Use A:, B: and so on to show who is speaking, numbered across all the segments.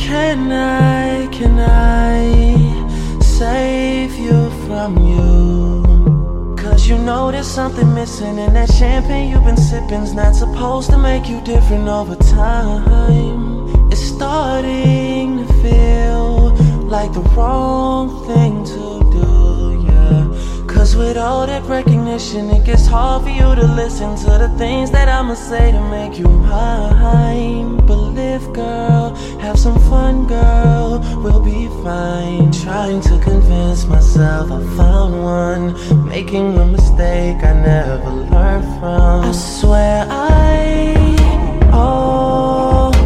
A: Can I save you from you? Cause you know there's something missing, and that champagne you've been sipping's not supposed to make you different over time. It's starting to feel like the wrong thing to do, yeah. Cause with all that recognition, it gets hard for you to listen to the things that I'ma say to make you mine. But live, girl, have some fun, girl, we'll be fine. Trying to convince myself I found one, making a mistake I never learned from. I swear I always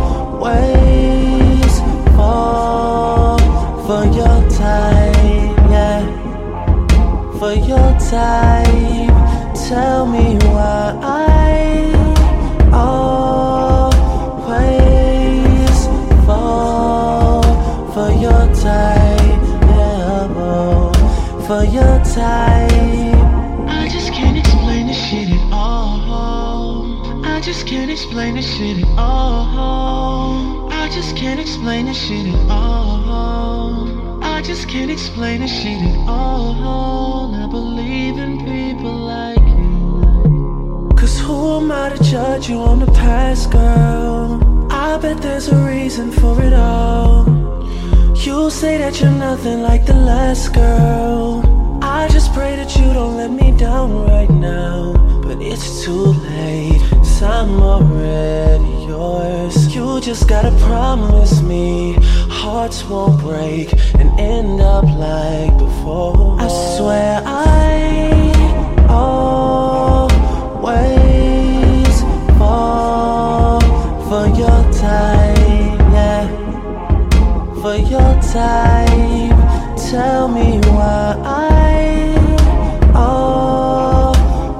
A: fall for your type, yeah, for your type. Tell me why I always fall for your type, yeah, for your type. I just can't explain this shit at all. I just can't explain this shit at all. I just can't explain this shit at all. I just can't explain this shit at all. I believe in people like you. Cause who am I to judge you on the past, girl? I bet there's a reason for it all. You say that you're nothing like the last girl. I just pray that you don't let me down right now. But it's too late, 'cause I'm already yours. You just gotta promise me hearts won't break and end up like before. I swear I always fall for your type, yeah, for your type. Tell me why I always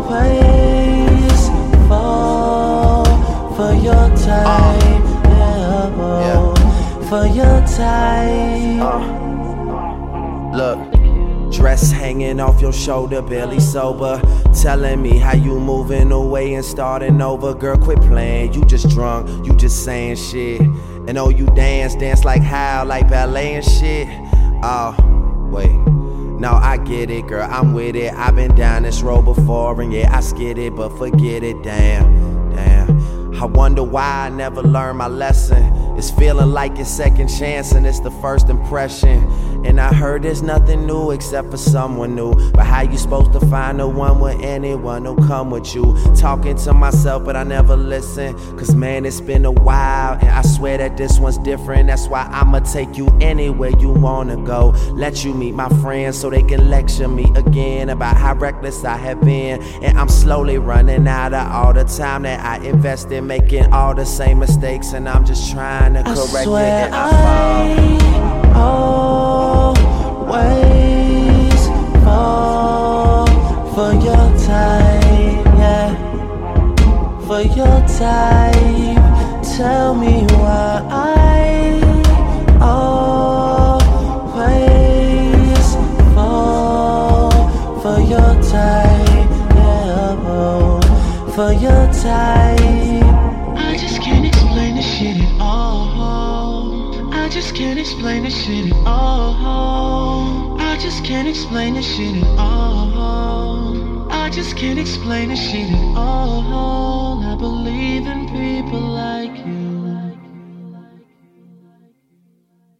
A: fall for your type, yeah, for your type.
B: Look, dress hanging off your shoulder, barely sober, telling me how you moving away and starting over. Girl, quit playing, you just drunk, you just saying shit. And oh, you dance like how, like ballet and shit. Oh, wait, no, I get it, girl, I'm with it. I've been down this road before, and yeah, I skid it, but forget it, damn. I wonder why I never learned my lesson. It's feeling like it's second chance and it's the first impression. And I heard there's nothing new except for someone new. But how you supposed to find the one with anyone who'll come with you? Talking to myself but I never listen. Cause man, it's been a while and I swear that this one's different. That's why I'ma take you anywhere you wanna go. Let you meet my friends so they can lecture me again about how reckless I have been. And I'm slowly running out of all the time that I invested, making all the same mistakes. And I'm just trying to correct it and I
A: always fall for your type, yeah, for your type. Tell me why I always fall for your type, yeah, for your type. I just can't explain this shit at all. I just can't explain this shit at all. I just can't explain this shit at all. I just can't explain this shit at all. I believe in